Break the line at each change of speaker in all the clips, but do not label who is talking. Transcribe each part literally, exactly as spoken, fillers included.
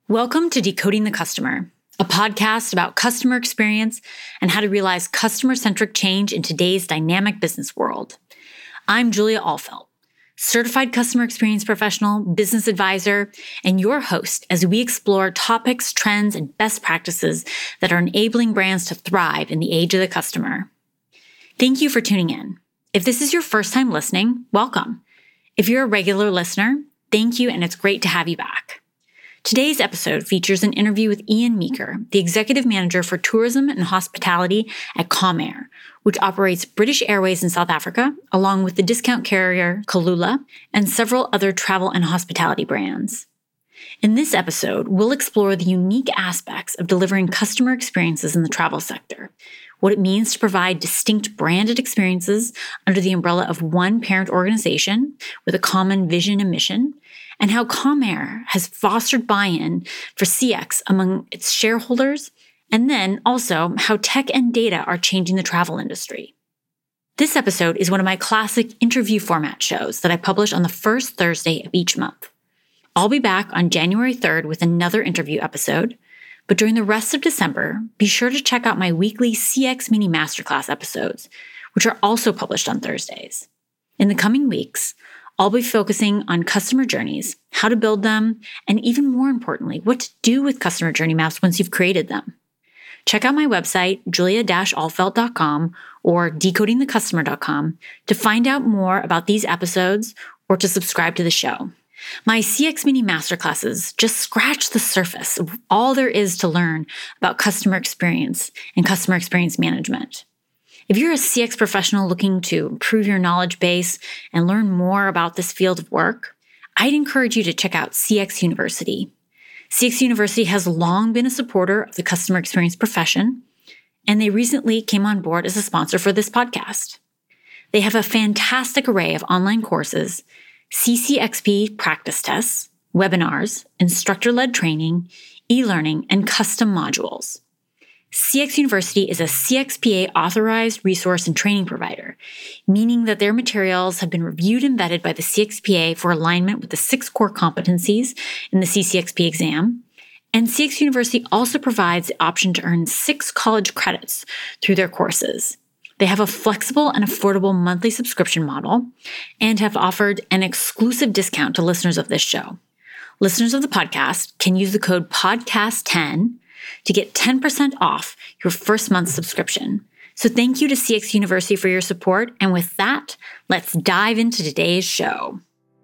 Welcome to Decoding the Customer, a podcast about customer experience and how to realize customer-centric change in today's dynamic business world. I'm Julia Alfelt, certified customer experience professional, business advisor, and your host as we explore topics, trends, and best practices that are enabling brands to thrive in the age of the customer. Thank you for tuning in. If this is your first time listening, welcome. If you're a regular listener, thank you, and it's great to have you back. Today's episode features an interview with Ian Meeker, the Executive Manager for Tourism and Hospitality at Comair, which operates British Airways in South Africa, along with the discount carrier Kulula and several other travel and hospitality brands. In this episode, we'll explore the unique aspects of delivering customer experiences in the travel sector, what it means to provide distinct branded experiences under the umbrella of one parent organization with a common vision and mission, and how Comair has fostered buy-in for C X among its shareholders, and then also how tech and data are changing the travel industry. This episode is one of my classic interview format shows that I publish on the first Thursday of each month. I'll be back on January third with another interview episode, but during the rest of December, be sure to check out my weekly C X Mini Masterclass episodes, which are also published on Thursdays. In the coming weeks, I'll be focusing on customer journeys, how to build them, and even more importantly, what to do with customer journey maps once you've created them. Check out my website, julia dash alfelt dot com or decoding the customer dot com to find out more about these episodes or to subscribe to the show. My C X Mini Masterclasses just scratch the surface of all there is to learn about customer experience and customer experience management. If you're a C X professional looking to improve your knowledge base and learn more about this field of work, I'd encourage you to check out C X University. C X University has long been a supporter of the customer experience profession, and they recently came on board as a sponsor for this podcast. They have a fantastic array of online courses, C C X P practice tests, webinars, instructor-led training, e-learning, and custom modules. C X University is a C X P A authorized resource and training provider, meaning that their materials have been reviewed and vetted by the C X P A for alignment with the six core competencies in the C C X P exam. And C X University also provides the option to earn six college credits through their courses. They have a flexible and affordable monthly subscription model and have offered an exclusive discount to listeners of this show. Listeners of the podcast can use the code podcast ten to get ten percent off your first month's subscription. So thank you to C X University for your support. And with that, let's dive into today's show.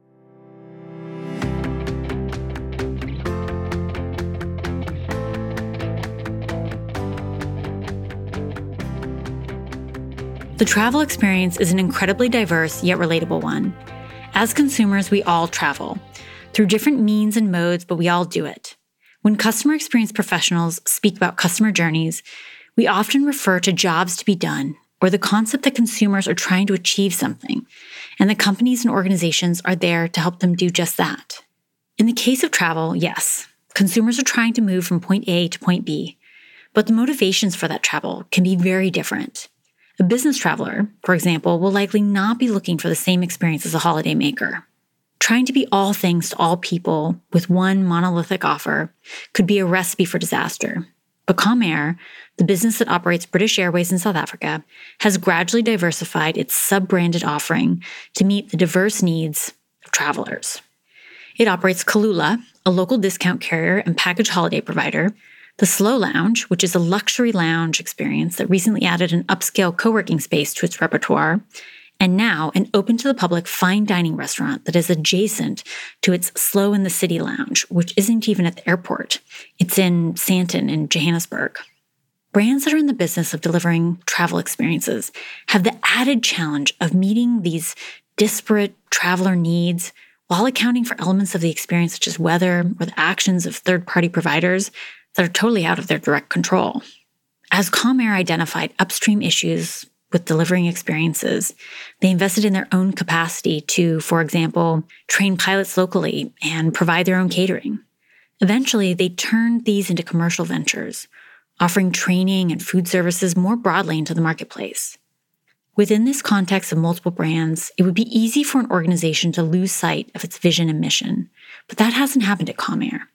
The travel experience is an incredibly diverse yet relatable one. As consumers, we all travel through different means and modes, but we all do it. When customer experience professionals speak about customer journeys, we often refer to jobs to be done or the concept that consumers are trying to achieve something, and the companies and organizations are there to help them do just that. In the case of travel, yes, consumers are trying to move from point A to point B, but the motivations for that travel can be very different. A business traveler, for example, will likely not be looking for the same experience as a holiday maker. Trying to be all things to all people with one monolithic offer could be a recipe for disaster. But Comair, the business that operates British Airways in South Africa, has gradually diversified its sub-branded offering to meet the diverse needs of travelers. It operates Kulula, a local discount carrier and package holiday provider, the Slow Lounge, which is a luxury lounge experience that recently added an upscale co-working space to its repertoire, and now an open-to-the-public fine dining restaurant that is adjacent to its Slow in the City Lounge, which isn't even at the airport. It's in Sandton in Johannesburg. Brands that are in the business of delivering travel experiences have the added challenge of meeting these disparate traveler needs while accounting for elements of the experience such as weather or the actions of third-party providers that are totally out of their direct control. As Comair identified upstream issues with delivering experiences, they invested in their own capacity to, for example, train pilots locally and provide their own catering. Eventually, they turned these into commercial ventures, offering training and food services more broadly into the marketplace. Within this context of multiple brands, it would be easy for an organization to lose sight of its vision and mission, but that hasn't happened at Comair.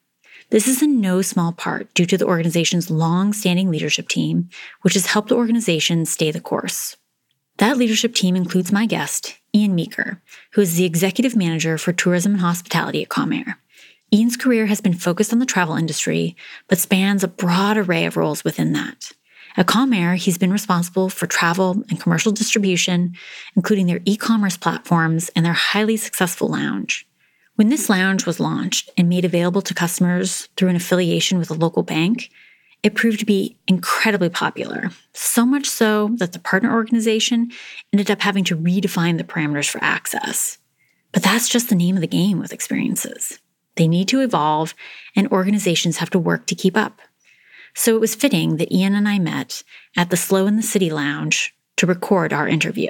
This is in no small part due to the organization's long-standing leadership team, which has helped the organization stay the course. That leadership team includes my guest, Ian Meeker, who is the executive manager for tourism and hospitality at Comair. Ian's career has been focused on the travel industry, but spans a broad array of roles within that. At Comair, he's been responsible for travel and commercial distribution, including their e-commerce platforms and their highly successful lounge. When this lounge was launched and made available to customers through an affiliation with a local bank, it proved to be incredibly popular, so much so that the partner organization ended up having to redefine the parameters for access. But that's just the name of the game with experiences. They need to evolve, and organizations have to work to keep up. So it was fitting that Ian and I met at the Slow in the City Lounge to record our interview.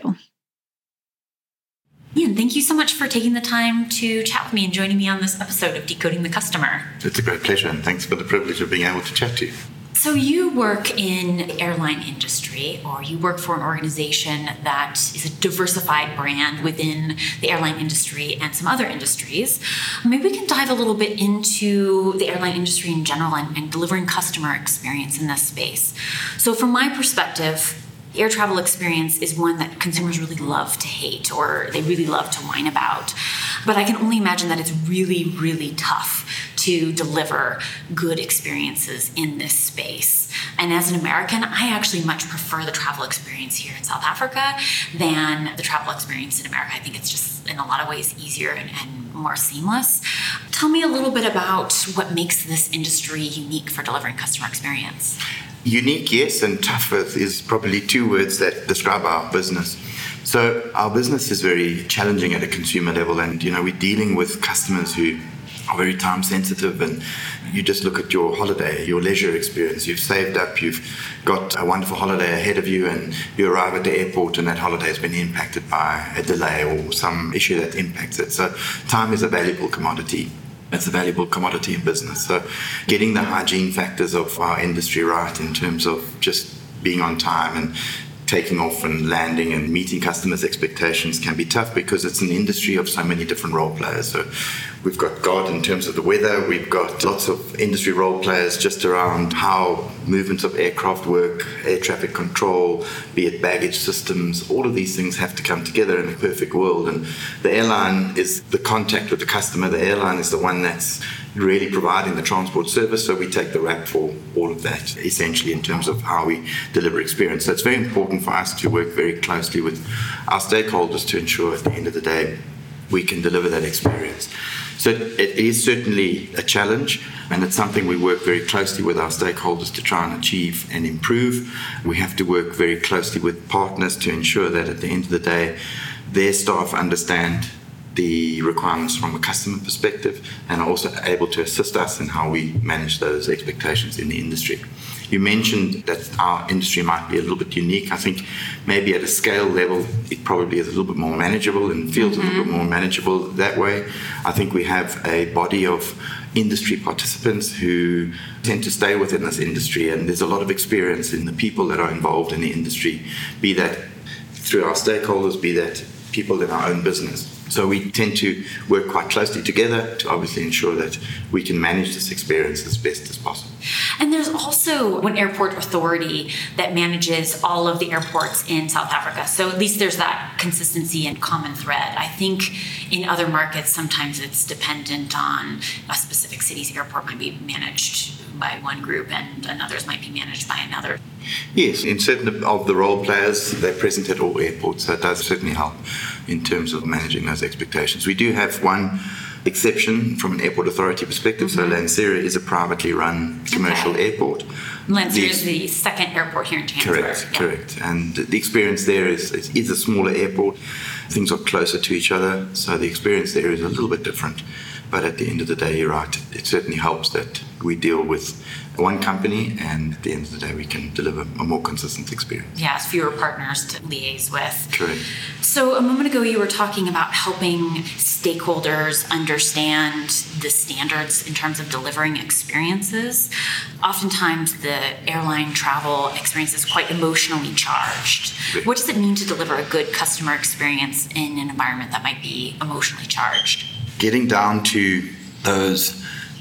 Ian, thank you so much for taking the time to chat with me and joining me on this episode of Decoding the Customer.
It's a great pleasure, and thanks for the privilege of being able to chat to you.
So you work in the airline industry, or you work for an organization that is a diversified brand within the airline industry and some other industries. Maybe we can dive a little bit into the airline industry in general and, and delivering customer experience in this space. So from my perspective, the air travel experience is one that consumers really love to hate, or they really love to whine about. But I can only imagine that it's really, really tough to deliver good experiences in this space. And as an American, I actually much prefer the travel experience here in South Africa than the travel experience in America. I think it's just in a lot of ways easier and, and more seamless. Tell me a little bit about what makes this industry unique for delivering customer experience.
Unique, yes, and tough is probably two words that describe our business. So our business is very challenging at a consumer level, and you know we're dealing with customers who are very time sensitive, and you just look at your holiday, your leisure experience. You've saved up, you've got a wonderful holiday ahead of you, and you arrive at the airport and that holiday has been impacted by a delay or some issue that impacts it. So time is a valuable commodity. It's a valuable commodity in business. So getting the hygiene factors of our industry right in terms of just being on time and taking off and landing and meeting customers' expectations can be tough because it's an industry of so many different role players. So we've got God in terms of the weather, we've got lots of industry role players just around how movements of aircraft work, air traffic control, be it baggage systems, all of these things have to come together in a perfect world. And the airline is the contact with the customer. The airline is the one that's really providing the transport service, so we take the rap for all of that, essentially, in terms of how we deliver experience. So it's very important for us to work very closely with our stakeholders to ensure at the end of the day we can deliver that experience. So it is certainly a challenge, and it's something we work very closely with our stakeholders to try and achieve and improve. We have to work very closely with partners to ensure that at the end of the day their staff understand the requirements from a customer perspective and are also able to assist us in how we manage those expectations in the industry. You mentioned that our industry might be a little bit unique. I think maybe at a scale level, it probably is a little bit more manageable and feels mm-hmm. a little bit more manageable that way. I think we have a body of industry participants who tend to stay within this industry, and there's a lot of experience in the people that are involved in the industry, be that through our stakeholders, be that people in our own business. So we tend to work quite closely together to obviously ensure that we can manage this experience as best as possible.
And there's also one airport authority that manages all of the airports in South Africa. So at least there's that consistency and common thread. I think in other markets, sometimes it's dependent on a specific city's airport might be managed by one group and another's might be managed by another.
Yes, in certain of the role players, they're present at all airports, so it does certainly help in terms of managing those expectations. We do have one exception from an airport authority perspective, mm-hmm. so Lanseria is a privately run commercial okay. airport.
Lanseria is the second airport here in Johannesburg.
Correct,
yeah. correct.
And the experience there is, is, is a smaller airport. Things are closer to each other, so the experience there is a little bit different. But at the end of the day, you're right, it certainly helps that we deal with one company, and at the end of the day, we can deliver a more consistent experience.
Yeah, it's fewer partners to liaise with.
Correct.
So a moment ago, you were talking about helping stakeholders understand the standards in terms of delivering experiences. Oftentimes, the airline travel experience is quite emotionally charged. Right. What does it mean to deliver a good customer experience in an environment that might be emotionally charged?
Getting down to those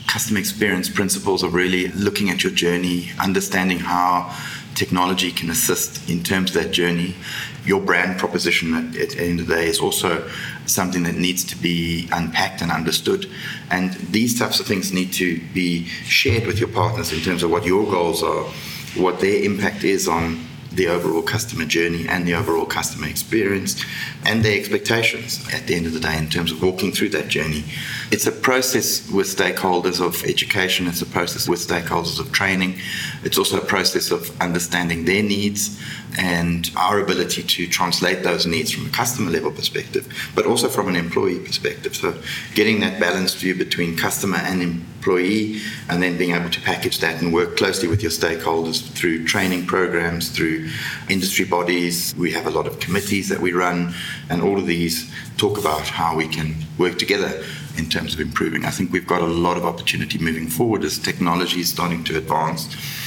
customer experience principles of really looking at your journey, understanding how technology can assist in terms of that journey. Your brand proposition at, at the end of the day is also something that needs to be unpacked and understood. And these types of things need to be shared with your partners in terms of what your goals are, what their impact is on the overall customer journey and the overall customer experience, and their expectations at the end of the day in terms of walking through that journey. It's a process with stakeholders of education, it's a process with stakeholders of training, it's also a process of understanding their needs and our ability to translate those needs from a customer level perspective, but also from an employee perspective. So getting that balanced view between customer and employee, and then being able to package that and work closely with your stakeholders through training programs, through industry bodies. We have a lot of committees that we run, and all of these talk about how we can work together in terms of improving. I think we've got a lot of opportunity moving forward as technology is starting to advance,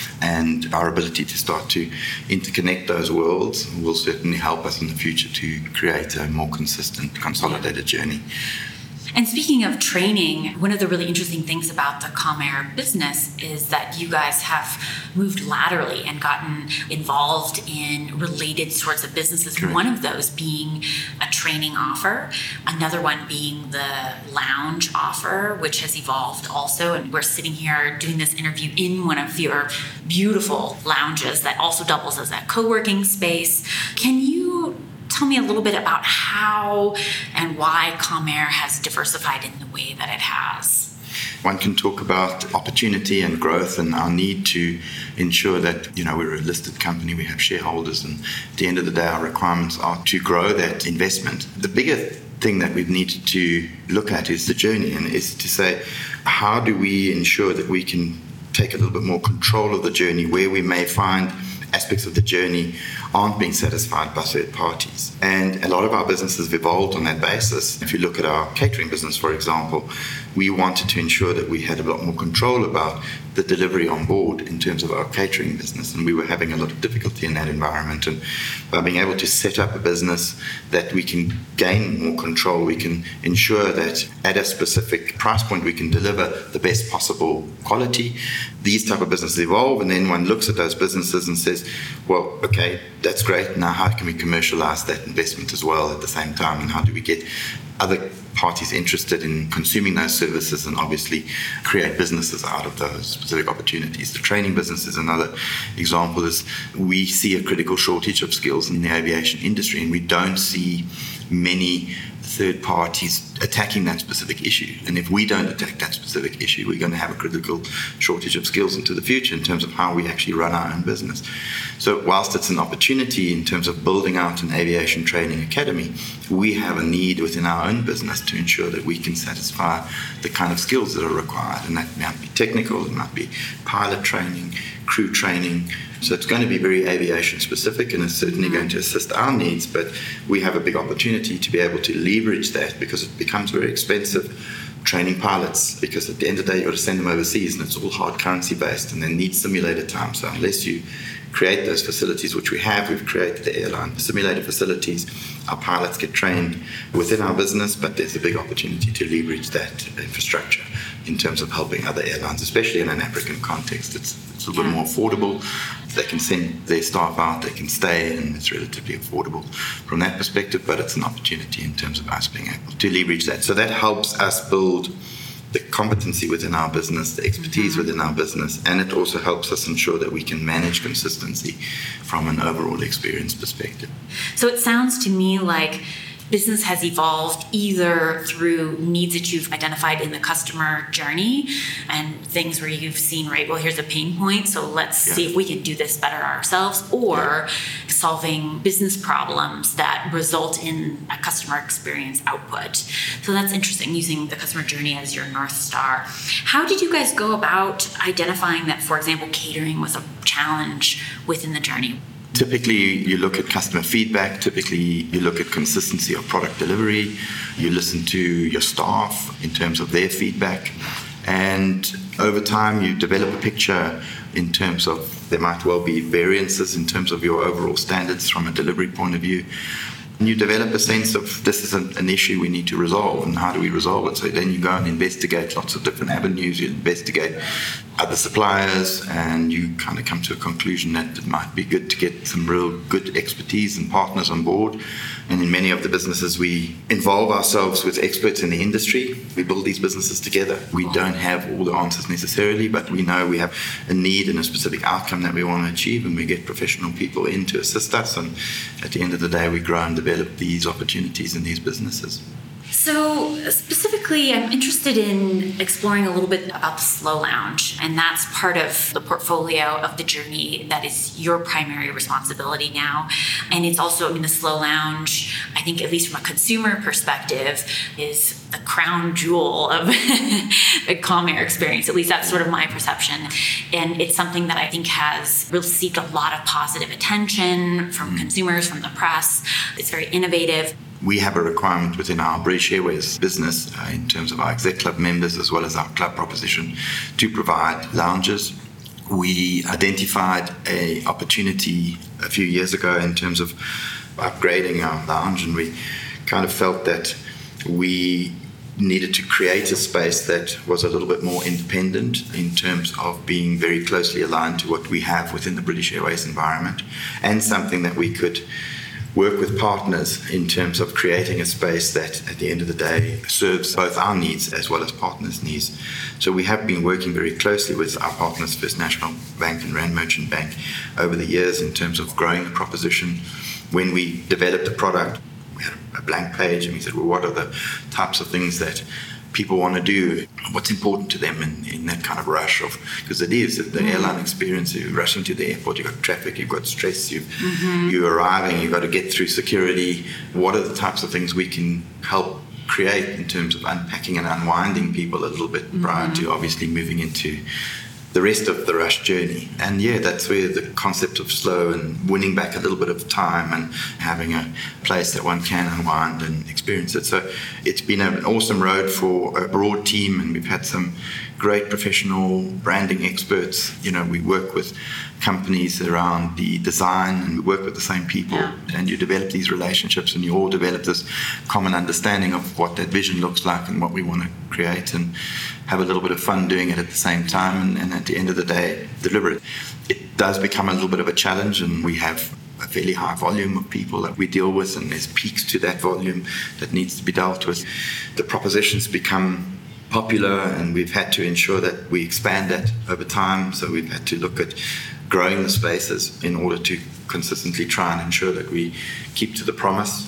and our ability to start to interconnect those worlds will certainly help us in the future to create a more consistent, consolidated journey.
And speaking of training, one of the really interesting things about the Comair business is that you guys have moved laterally and gotten involved in related sorts of businesses.
Correct.
One of those being a training offer, another one being the lounge offer, which has evolved also. And we're sitting here doing this interview in one of your beautiful lounges that also doubles as a co-working space. Can you tell me a little bit about how and why Comair has diversified in the way that it has?
One can talk about opportunity and growth and our need to ensure that, you know, we're a listed company, we have shareholders, and at the end of the day, our requirements are to grow that investment. The bigger thing that we've needed to look at is the journey, and is to say, how do we ensure that we can take a little bit more control of the journey where we may find aspects of the journey aren't being satisfied by third parties. And a lot of our businesses have evolved on that basis. If you look at our catering business, for example, we wanted to ensure that we had a lot more control about the delivery on board in terms of our catering business, and we were having a lot of difficulty in that environment. And by being able to set up a business that we can gain more control, we can ensure that at a specific price point we can deliver the best possible quality. These type of businesses evolve, and then one looks at those businesses and says, well, okay, that's great. Now how can we commercialize that investment as well at the same time, and how do we get other parties interested in consuming those services and obviously create businesses out of those specific opportunities. The training business is another example. Is we see a critical shortage of skills in the aviation industry, and we don't see many third parties attacking that specific issue. And if we don't attack that specific issue, we're going to have a critical shortage of skills into the future in terms of how we actually run our own business. So whilst it's an opportunity in terms of building out an aviation training academy, we have a need within our own business to ensure that we can satisfy the kind of skills that are required. And that might be technical, it might be pilot training, crew training. So it's going to be very aviation specific, and it's certainly going to assist our needs, but we have a big opportunity to be able to leverage that, because it becomes very expensive training pilots, because at the end of the day you've got to send them overseas and it's all hard currency based and they need simulator time. So unless you create those facilities, which we have, we've created the airline simulator facilities, our pilots get trained within our business, but there's a big opportunity to leverage that infrastructure in terms of helping other airlines, especially in an African context. It's, it's a little bit more affordable. They can send their staff out, they can stay, and it's relatively affordable from that perspective, but it's an opportunity in terms of us being able to leverage that. So that helps us build the competency within our business, the expertise within our business, and it also helps us ensure that we can manage consistency from an overall experience perspective.
So it sounds to me like business has evolved either through needs that you've identified in the customer journey and things where you've seen, right, well, here's a pain point, so let's yeah. see if we can do this better ourselves, or yeah. solving business problems that result in a customer experience output. So that's interesting, using the customer journey as your North Star. How did you guys go about identifying that, for example, catering was a challenge within the journey?
Typically, you look at customer feedback. Typically, you look at consistency of product delivery. You listen to your staff in terms of their feedback. And over time, you develop a picture in terms of there might well be variances in terms of your overall standards from a delivery point of view. And you develop a sense of this is an, an issue we need to resolve, and how do we resolve it? So then you go and investigate lots of different avenues. You investigate other suppliers, and you kind of come to a conclusion that it might be good to get some real good expertise and partners on board. And in many of the businesses, we involve ourselves with experts in the industry. We build these businesses together. We don't have all the answers necessarily, but we know we have a need and a specific outcome that we want to achieve, and we get professional people in to assist us. And at the end of the day, we grow and develop these opportunities in these businesses.
So specifically, I'm interested in exploring a little bit about the Slow Lounge, and that's part of the portfolio of the journey that is your primary responsibility now. And it's also, I mean, the Slow Lounge, I think, at least from a consumer perspective, is the crown jewel of the calm air experience. At least that's sort of my perception. And it's something that I think has received a lot of positive attention from consumers, from the press. It's very innovative.
We have a requirement within our British Airways business uh, in terms of our Exec Club members as well as our club proposition to provide lounges. We identified an opportunity a few years ago in terms of upgrading our lounge, and we kind of felt that we needed to create a space that was a little bit more independent in terms of being very closely aligned to what we have within the British Airways environment, and something that we could work with partners in terms of creating a space that at the end of the day serves both our needs as well as partners' needs. So we have been working very closely with our partners, First National Bank and Rand Merchant Bank, over the years in terms of growing the proposition. When we developed the product, we had a blank page and we said, well, what are the types of things that people want to do, what's important to them in, in that kind of rush of, because it is the mm-hmm. airline experience. You're rushing to the airport, you've got traffic, you've got stress, you've, mm-hmm. you're arriving, you've got to get through security. What are the types of things we can help create in terms of unpacking and unwinding people a little bit mm-hmm. prior to obviously moving into the rest of the rush journey? And yeah, that's where the concept of slow and winning back a little bit of time and having a place that one can unwind and experience it. So it's been an awesome road for a broad team, and we've had some great professional branding experts. You know, we work with companies around the design, and we work with the same people, yeah. and you develop these relationships, and you all develop this common understanding of what that vision looks like and what we want to create, and have a little bit of fun doing it at the same time, and, and at the end of the day deliver it. It does become a little bit of a challenge, and we have a fairly high volume of people that we deal with, and there's peaks to that volume that needs to be dealt with. The propositions become popular, and we've had to ensure that we expand that over time. So we've had to look at growing the spaces in order to consistently try and ensure that we keep to the promise.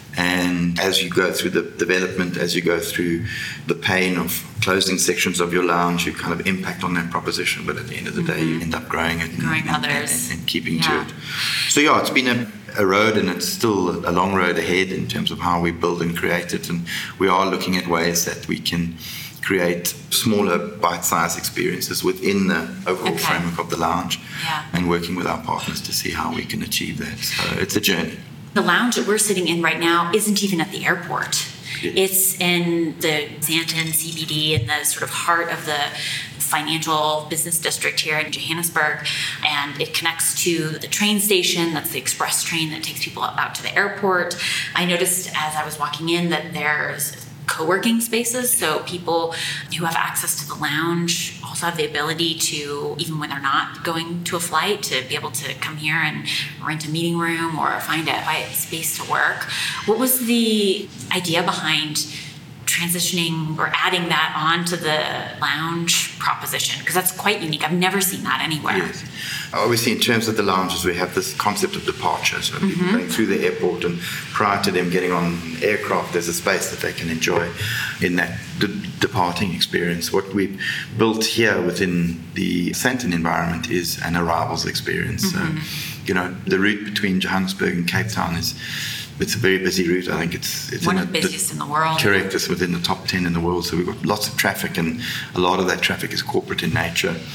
And as you go through the development, as you go through the pain of closing sections of your lounge, you kind of impact on that proposition, but at the end of the mm-hmm. day you end up growing it and,
growing
and,
others.
And, and keeping
yeah.
to it. So yeah, it's been a, a road, and it's still a long road ahead in terms of how we build and create it, and we are looking at ways that we can create smaller bite-sized experiences within the overall
okay.
framework of the lounge,
yeah.
and working with our partners to see how we can achieve that. So it's a journey.
The lounge that we're sitting in right now isn't even at the airport.
Yeah.
It's in the Sandton C B D, in the sort of heart of the financial business district here in Johannesburg, and it connects to the train station. That's the express train that takes people out to the airport. I noticed as I was walking in that there's co-working spaces, so people who have access to the lounge also have the ability to, even when they're not going to a flight, to be able to come here and rent a meeting room or find a quiet space to work. What was the idea behind transitioning or adding that onto the lounge proposition? Because that's quite unique. I've never seen that anywhere.
Yes. Obviously, in terms of the lounges, we have this concept of departure. So mm-hmm. people going through the airport, and prior to them getting on aircraft, there's a space that they can enjoy in that de- departing experience. What we've built here within the Sandton environment is an arrivals experience. Mm-hmm. So, you know, the route between Johannesburg and Cape Town is It's a very busy route. I think it's it's
one
in
of the busiest the, in the world.
Correct. It's within the top ten in the world. So we've got lots of traffic, and a lot of that traffic is corporate in nature.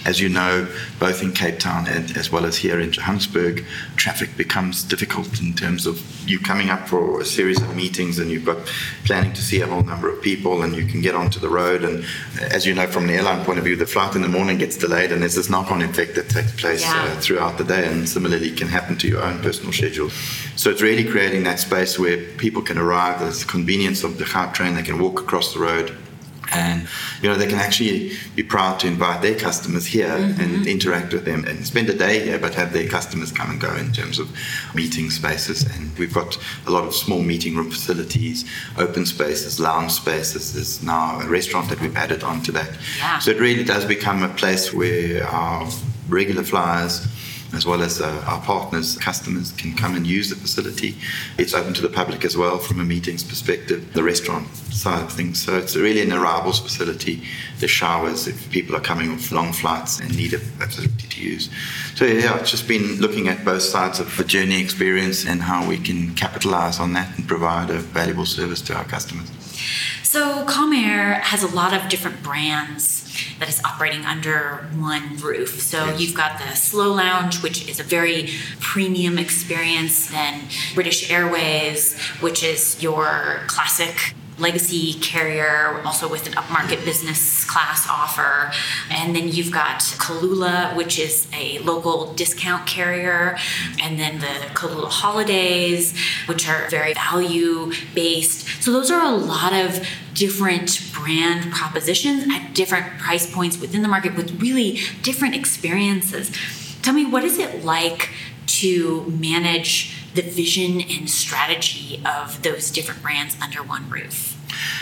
As you know, both in Cape Town and as well as here in Johannesburg, traffic becomes difficult in terms of you coming up for a series of meetings and you've got planning to see a whole number of people and you can get onto the road. And as you know, from the airline point of view, the flight in the morning gets delayed and there's this knock-on effect that takes place yeah. uh, throughout the day, and similarly can happen to your own personal schedule. So it's really creating that space where people can arrive. There's the convenience of the Gautrain. They can walk across the road. And, you know, they can actually be proud to invite their customers here mm-hmm. and interact with them and spend a day here, but have their customers come and go in terms of meeting spaces. And we've got a lot of small meeting room facilities, open spaces, lounge spaces. There's now a restaurant that we've added onto that.
Yeah.
So it really does become a place where our regular flyers, as well as uh, our partners, customers, can come and use the facility. It's open to the public as well from a meetings perspective, the restaurant side of things. So it's really an arrivals facility. There's showers if people are coming off long flights and need a facility to use. So yeah, it's just been looking at both sides of the journey experience and how we can capitalize on that and provide a valuable service to our customers.
So Comair has a lot of different brands that is operating under one roof. So yes. You've got the Slow Lounge, which is a very premium experience, then British Airways, which is your classic legacy carrier, also with an upmarket business class offer. And then you've got Kulula, which is a local discount carrier. And then the Kulula Holidays, which are very value-based. So those are a lot of different brand propositions at different price points within the market with really different experiences. Tell me, what is it like to manage the vision and strategy of those different brands under one roof?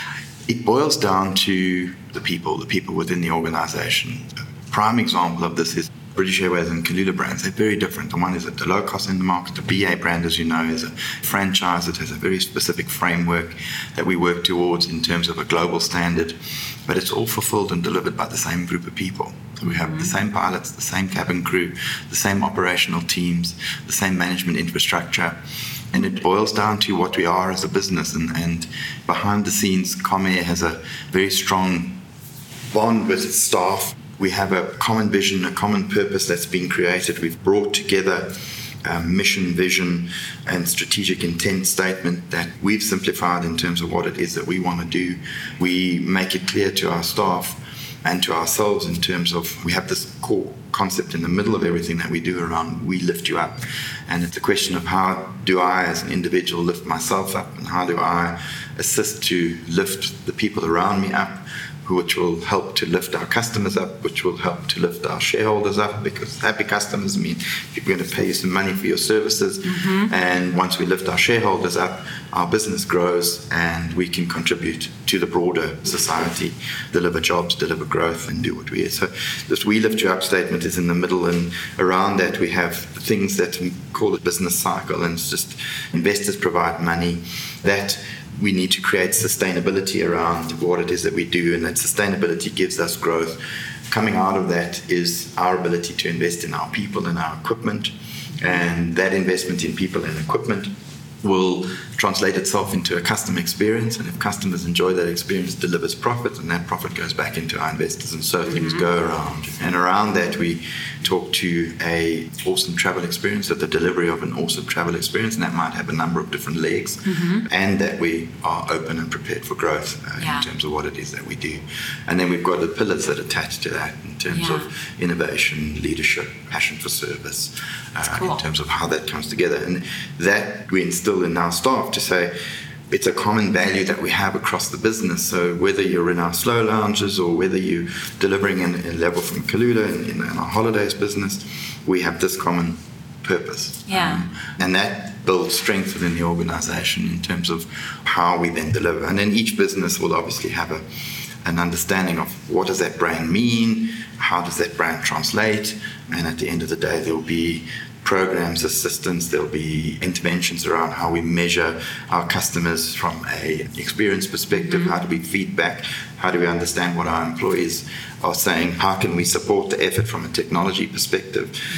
It boils down to the people, the people within the organization. A prime example of this is British Airways and Kulula brands. They're very different. The one is at the low cost in the market. The B A brand, as you know, is a franchise that has a very specific framework that we work towards in terms of a global standard. But it's all fulfilled and delivered by the same group of people. So we have mm-hmm. the same pilots, the same cabin crew, the same operational teams, the same management infrastructure. And it boils down to what we are as a business. And, and behind the scenes, Comair has a very strong bond with its staff. We have a common vision, a common purpose that's been created. We've brought together a mission, vision, and strategic intent statement that we've simplified in terms of what it is that we want to do. We make it clear to our staff and to ourselves in terms of we have this core concept in the middle of everything that we do around we lift you up. And it's a question of how do I as an individual lift myself up, and how do I assist to lift the people around me up, which will help to lift our customers up, which will help to lift our shareholders up, because happy customers mean people are going to pay you some money for your services. Mm-hmm. And once we lift our shareholders up, our business grows and we can contribute to the broader society, deliver jobs, deliver growth, and do what we are. So this We Lift You Up statement is in the middle, and around that we have things that we call a business cycle, and it's just investors provide money that we need to create sustainability around what it is that we do, and that sustainability gives us growth. Coming out of that is our ability to invest in our people and our equipment, and that investment in people and equipment will translate itself into a customer experience, and if customers enjoy that experience, it delivers profit, and that profit goes back into our investors, and so mm-hmm. things go around. And around that, we talk to a awesome travel experience, or the delivery of an awesome travel experience, and that might have a number of different legs, mm-hmm. and that we are open and prepared for growth uh, yeah. in terms of what it is that we do. And then we've got the pillars that attach to that in terms yeah. of innovation, leadership, passion for service, uh, cool. in terms of how that comes together. And that we instill in our staff to say it's a common value that we have across the business. So whether you're in our slow lounges or whether you're delivering in a level from Kulula in, in our holidays business, we have this common purpose.
Yeah.
Um, and that builds strength within the organization in terms of how we then deliver. And then each business will obviously have a an understanding of what does that brand mean, how does that brand translate, and at the end of the day there will be programs, assistance, there'll be interventions around how we measure our customers from a experience perspective, mm-hmm. how do we feedback, how do we understand what our employees are saying, how can we support the effort from a technology perspective.
Yeah.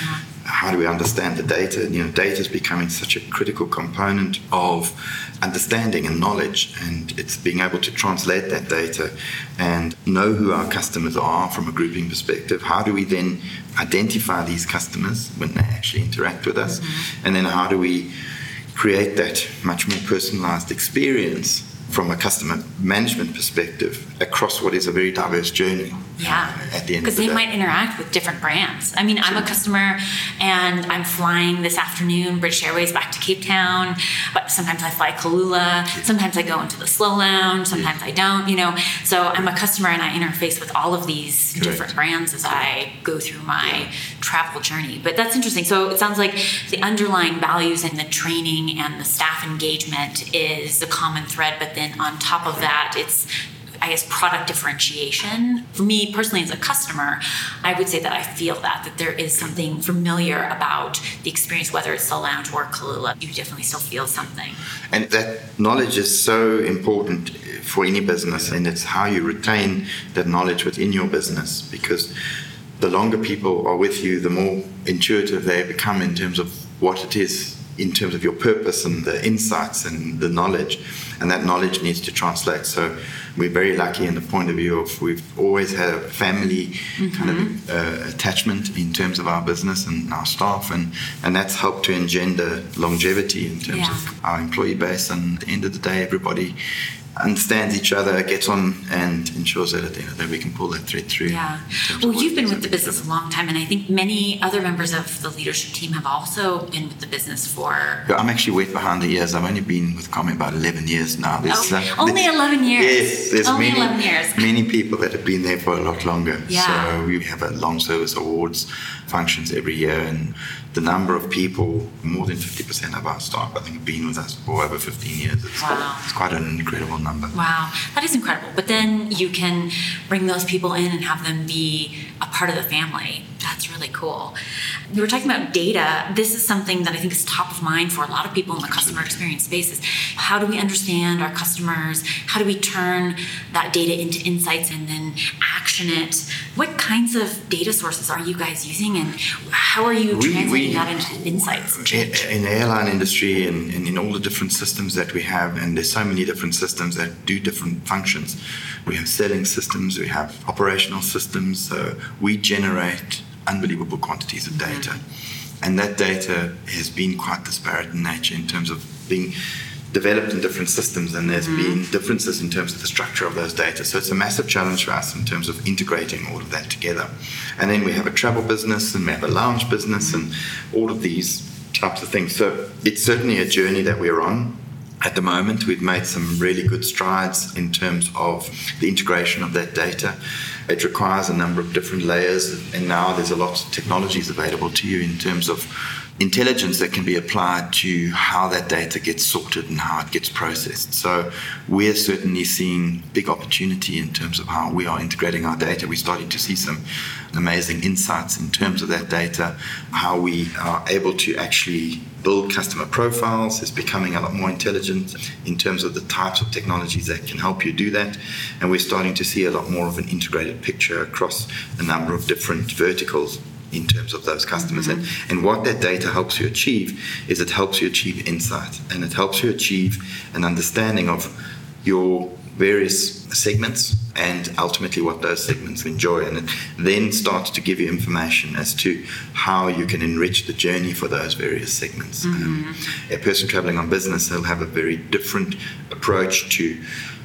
how do we understand the data? You know, data is becoming such a critical component of understanding and knowledge, and it's being able to translate that data and know who our customers are from a grouping perspective. How do we then identify these customers when they actually interact with us? Mm-hmm. And then how do we create that much more personalized experience from a customer management perspective across what is a very diverse journey.
Yeah,
uh, at the end
because
of the
they
day.
might interact with different brands. I mean, I'm a customer and I'm flying this afternoon, British Airways back to Cape Town, but sometimes I fly Kalula, sometimes I go into the slow lounge, sometimes I don't, you know. So I'm a customer and I interface with all of these
Correct.
different brands as I go through my travel journey. But that's interesting. So it sounds like the underlying values and the training and the staff engagement is the common thread, but then on top of that, it's, I guess, product differentiation. For me personally as a customer, I would say that I feel that, that there is something familiar about the experience, whether it's the lounge or Kalula. You definitely still feel something.
And that knowledge is so important for any business, and it's how you retain that knowledge within your business, because the longer people are with you, the more intuitive they become in terms of what it is, in terms of your purpose and the insights and the knowledge, and that knowledge needs to translate. So we're very lucky in the point of view of we've always had a family mm-hmm. kind of uh, attachment in terms of our business and our staff, and, and that's helped to engender longevity in terms yeah. of our employee base, and at the end of the day everybody understands each other, gets on, and ensures that at the end of the day we can pull that thread through.
Yeah. Well, you've been with the business a long time, and I think many other members of the leadership team have also been with the business for...
Yeah, I'm actually wet behind the ears. I've only been with Common about eleven years now.
There's, oh, uh, only there's, eleven years?
Yes. There's
only
many,
eleven years.
Many people that have been there for a lot longer.
Yeah.
So we have a long service awards functions every year, and the number of people, more than fifty percent of our staff, I think, have been with us for over fifteen years. It's,
wow.
It's quite an incredible number.
Wow, that is incredible. But then you can bring those people in and have them be a part of the family. That's really cool. We were talking about data. This is something that I think is top of mind for a lot of people in the customer experience spaces. How do we understand our customers? How do we turn that data into insights and then action it? What kinds of data sources are you guys using, and how are you
we,
translating
we,
that into insights?
In, in the airline industry and, and in all the different systems that we have, and there's so many different systems that do different functions. We have selling systems, we have operational systems, so we generate unbelievable quantities of data. Mm-hmm. And that data has been quite disparate in nature in terms of being developed in different systems, and there's mm-hmm. been differences in terms of the structure of those data. So it's a massive challenge for us in terms of integrating all of that together. And then we have a travel business, and we have a lounge business, and all of these types of things. So it's certainly a journey that we're on. At the moment, we've made some really good strides in terms of the integration of that data. It requires a number of different layers, and now there's a lot of technologies available to you in terms of intelligence that can be applied to how that data gets sorted and how it gets processed. So we're certainly seeing big opportunity in terms of how we are integrating our data. We're starting to see some amazing insights in terms of that data. How we are able to actually build customer profiles is becoming a lot more intelligent in terms of the types of technologies that can help you do that. And we're starting to see a lot more of an integrated picture across a number of different verticals in terms of those customers. Mm-hmm. And, and what that data helps you achieve is it helps you achieve insight, and it helps you achieve an understanding of your various segments and ultimately what those segments enjoy. And it then starts to give you information as to how you can enrich the journey for those various segments. Mm-hmm. Um, a person traveling on business will have a very different approach to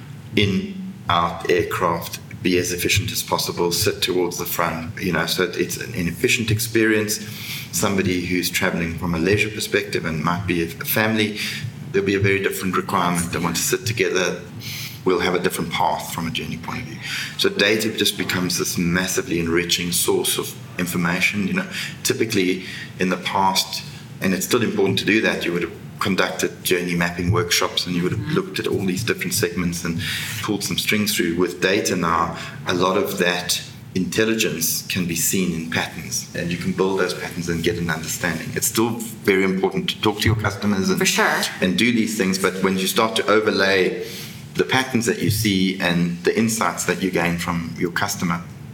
in-out aircraft, be as efficient as possible, sit towards the front, you know, so it's an efficient experience. Somebody who's traveling from a leisure perspective and might be a family, there'll be a very different requirement. They want to sit together. We'll have a different path from a journey point of view. So data just becomes this massively enriching source of information. You know, typically in the past, and it's still important to do that, you would have conducted journey mapping workshops, and you would have mm-hmm. looked at all these different segments and pulled some strings through. With data now, a lot of that intelligence can be seen in patterns, and you can build those patterns and get an understanding. It's still very important to talk to your customers and,
For sure.
and do these things, but when you start to overlay the patterns that you see and the insights that you gain from your customer,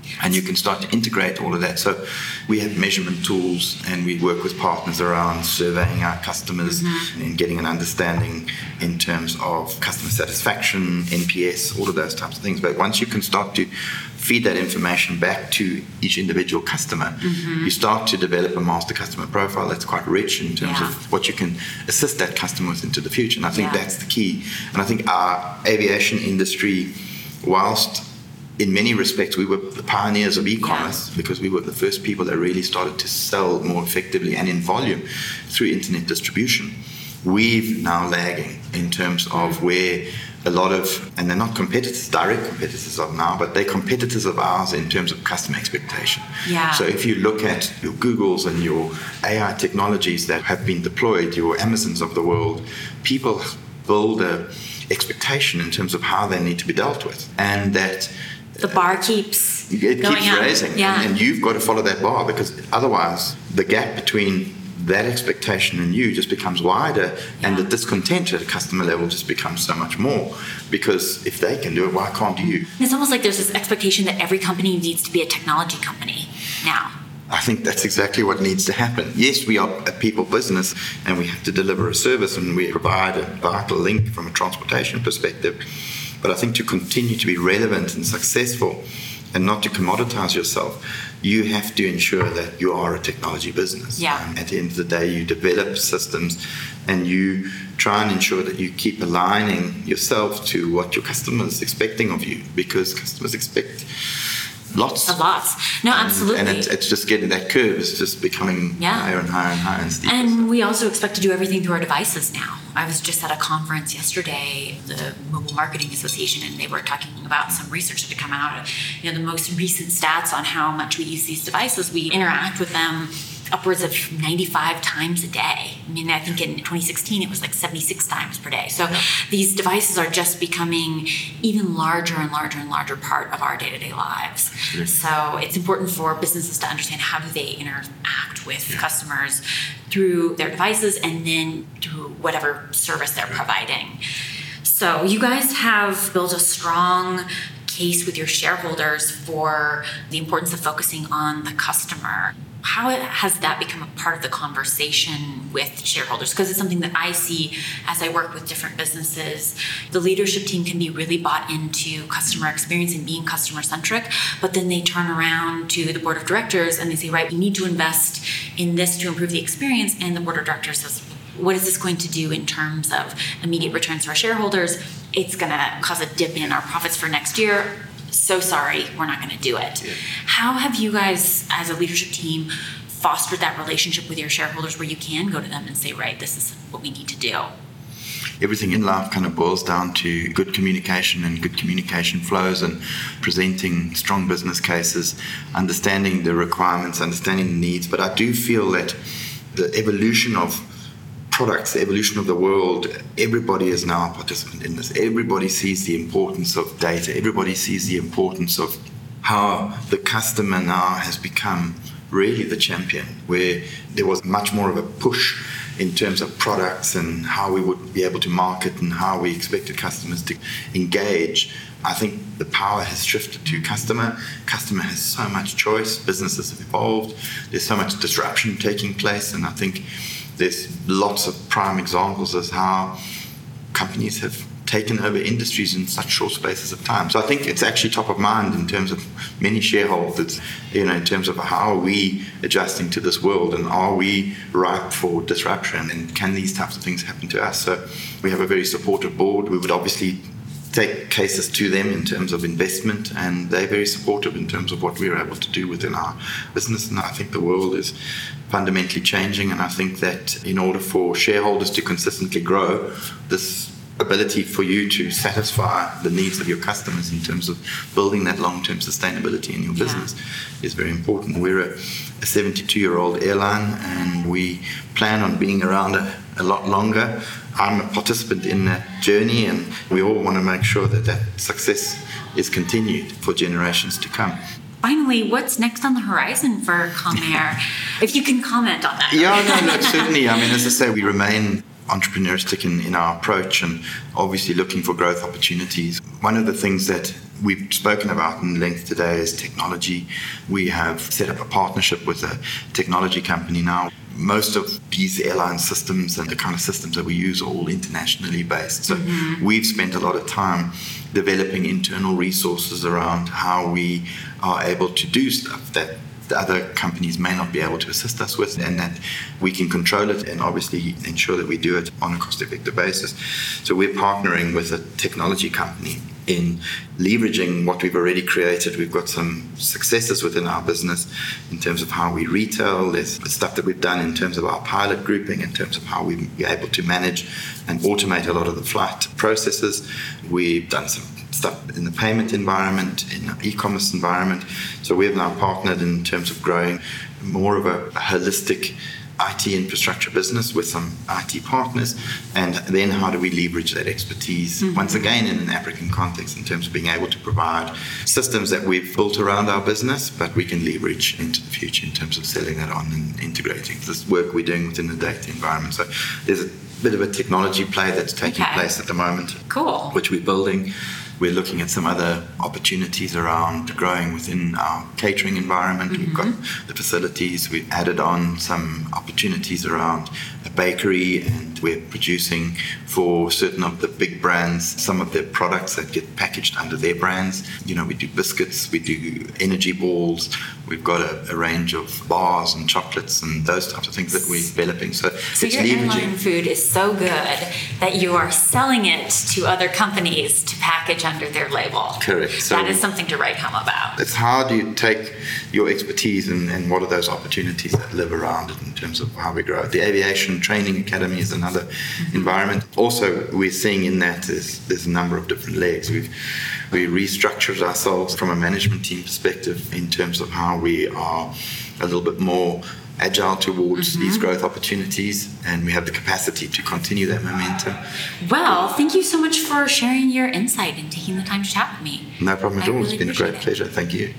And you can start to integrate all of that. So we have measurement tools, and we work with partners around surveying our customers mm-hmm. and getting an understanding in terms of customer satisfaction, N P S, all of those types of things. But once you can start to feed that information back to each individual customer, mm-hmm. you start to develop a master customer profile that's quite rich in terms yeah. of what you can assist that customer with into the future. And I think yeah. that's the key. And I think our aviation industry, whilst in many respects we were the pioneers of e-commerce, yeah. because we were the first people that really started to sell more effectively and in volume through internet distribution, we've now lagging in terms of where a lot of, and they're not competitors, direct competitors of now, but they're competitors of ours in terms of customer expectation.
Yeah.
So if you look at your Googles and your A I technologies that have been deployed, your Amazons of the world, people build a expectation in terms of how they need to be dealt with, and that
the bar keeps
it
going
keeps
up.
raising,
yeah.
and, and you've got to follow that bar, because otherwise the gap between that expectation and you just becomes wider, yeah. and the discontent at a customer level just becomes so much more, because if they can do it, why can't you?
It's almost like there's this expectation that every company needs to be a technology company now.
I think that's exactly what needs to happen. Yes, we are a people business, and we have to deliver a service, and we provide a vital link from a transportation perspective. But I think to continue to be relevant and successful and not to commoditize yourself, you have to ensure that you are a technology business.
Yeah.
Um, at the end of the day, you develop systems and you try and ensure that you keep aligning yourself to what your customers are expecting of you, because customers expect lots.
A lot. No, absolutely.
And, and it's, it's just getting that curve is just becoming yeah. higher and higher and higher and steeper.
And we also expect to do everything through our devices now. I was just at a conference yesterday, the Mobile Marketing Association, and they were talking about some research that had come out. You know, the most recent stats on how much we use these devices. We interact with them upwards of ninety-five times a day. I mean, I think in twenty sixteen it was like seventy-six times per day. So yeah. these devices are just becoming even larger and larger and larger part of our day-to-day lives. Yeah. So it's important for businesses to understand how do they interact with yeah. customers through their devices and then through whatever service they're providing. So you guys have built a strong case with your shareholders for the importance of focusing on the customer. How has that become a part of the conversation with shareholders? Because it's something that I see as I work with different businesses. The leadership team can be really bought into customer experience and being customer centric, but then they turn around to the board of directors and they say, right, we need to invest in this to improve the experience. And the board of directors says, what is this going to do in terms of immediate returns to our shareholders? It's going to cause a dip in our profits for next year. So sorry, we're not going to do it. Yeah. How have you guys, as a leadership team, fostered that relationship with your shareholders where you can go to them and say, right, this is what we need to do?
Everything in life kind of boils down to good communication and good communication flows and presenting strong business cases, understanding the requirements, understanding the needs. But I do feel that the evolution of products, the evolution of the world, everybody is now a participant in this. Everybody sees the importance of data. Everybody sees the importance of how the customer now has become really the champion, where there was much more of a push in terms of products and how we would be able to market and how we expected customers to engage. I think the power has shifted to customer. Customer has so much choice. Businesses have evolved. There's so much disruption taking place, and I think there's lots of prime examples as how companies have taken over industries in such short spaces of time. So I think it's actually top of mind in terms of many shareholders, you know, in terms of how are we adjusting to this world and are we ripe for disruption and can these types of things happen to us? So we have a very supportive board. We would obviously take cases to them in terms of investment, and they're very supportive in terms of what we're able to do within our business. And I think the world is fundamentally changing, and I think that in order for shareholders to consistently grow, this ability for you to satisfy the needs of your customers in terms of building that long-term sustainability in your business yeah. is very important. We're a, a seventy-two-year-old airline, and we plan on being around a, a lot longer. I'm a participant in that journey, and we all want to make sure that that success is continued for generations to come.
Finally, what's next on the horizon for Comair? If you can comment on that.
Yeah, no, no, certainly. I mean, as I say, we remain entrepreneuristic in, in our approach and obviously looking for growth opportunities. One of the things that we've spoken about in length today is technology. We have set up a partnership with a technology company now. Most of these airline systems and the kind of systems that we use are all internationally based. So mm-hmm. we've spent a lot of time developing internal resources around how we are able to do stuff that the other companies may not be able to assist us with, and that we can control it and obviously ensure that we do it on a cost-effective basis. So we're partnering with a technology company in leveraging what we've already created. We've got some successes within our business in terms of how we retail. There's the stuff that we've done in terms of our pilot grouping, in terms of how we're able to manage and automate a lot of the flight processes. We've done some stuff in the payment environment, in the e-commerce environment. So we have now partnered in terms of growing more of a, a holistic I T infrastructure business with some I T partners, and then how do we leverage that expertise mm-hmm. once again in an African context in terms of being able to provide systems that we've built around our business, but we can leverage into the future in terms of selling that on and integrating this work we're doing within the data environment. So there's a bit of a technology play that's taking okay. place at the moment,
cool,
which we're building. We're looking at some other opportunities around growing within our catering environment. Mm-hmm. We've got the facilities. We've added on some opportunities around a bakery, and we're producing for certain of the big brands some of their products that get packaged under their brands. You know, we do biscuits, we do energy balls. We've got a, a range of bars and chocolates and those types of things that we're developing. So,
so
it's
your
leveraging.
airline food is so good that you are selling it to other companies to package under their label.
Correct. So
that is something to write home about.
It's how do you take your expertise and, and what are those opportunities that live around it in terms of how we grow. The Aviation Training Academy is another mm-hmm. environment. Also, we're seeing in that is there's a number of different legs. We've we restructured ourselves from a management team perspective in terms of how we are a little bit more agile towards mm-hmm. these growth opportunities, and we have the capacity to continue that momentum.
Well, thank you so much for sharing your insight and taking the time to chat with me.
No problem at
I
all.
Really
it's been a great it. pleasure. Thank you.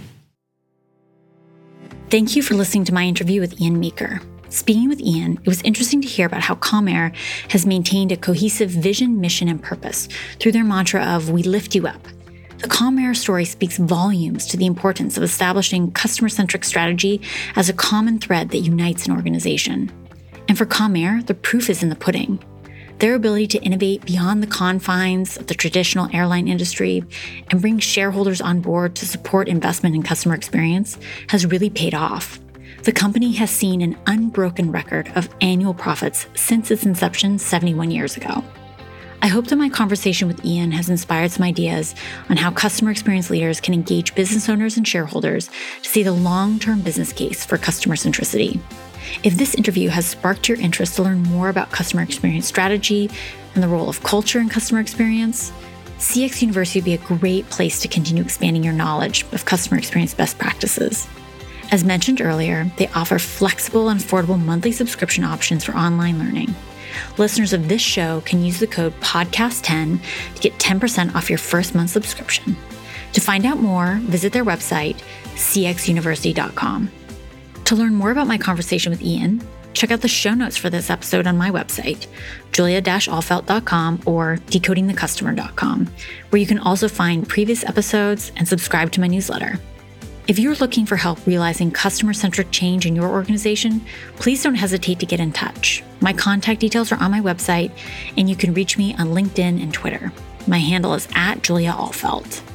Thank you for listening to my interview with Ian Meeker. Speaking with Ian, it was interesting to hear about how Comair has maintained a cohesive vision, mission, and purpose through their mantra of "We lift you up." The Comair story speaks volumes to the importance of establishing customer-centric strategy as a common thread that unites an organization. And for Comair, the proof is in the pudding. Their ability to innovate beyond the confines of the traditional airline industry and bring shareholders on board to support investment in customer experience has really paid off. The company has seen an unbroken record of annual profits since its inception seventy-one years ago. I hope that my conversation with Ian has inspired some ideas on how customer experience leaders can engage business owners and shareholders to see the long-term business case for customer centricity. If this interview has sparked your interest to learn more about customer experience strategy and the role of culture in customer experience, C X University would be a great place to continue expanding your knowledge of customer experience best practices. As mentioned earlier, they offer flexible and affordable monthly subscription options for online learning. Listeners of this show can use the code podcast ten to get ten percent off your first month subscription. To find out more, visit their website, c x university dot com. To learn more about my conversation with Ian, check out the show notes for this episode on my website, julia dash alfelt dot com or decoding the customer dot com, where you can also find previous episodes and subscribe to my newsletter. If you're looking for help realizing customer-centric change in your organization, please don't hesitate to get in touch. My contact details are on my website, and you can reach me on LinkedIn and Twitter. My handle is at Julia Alfelt.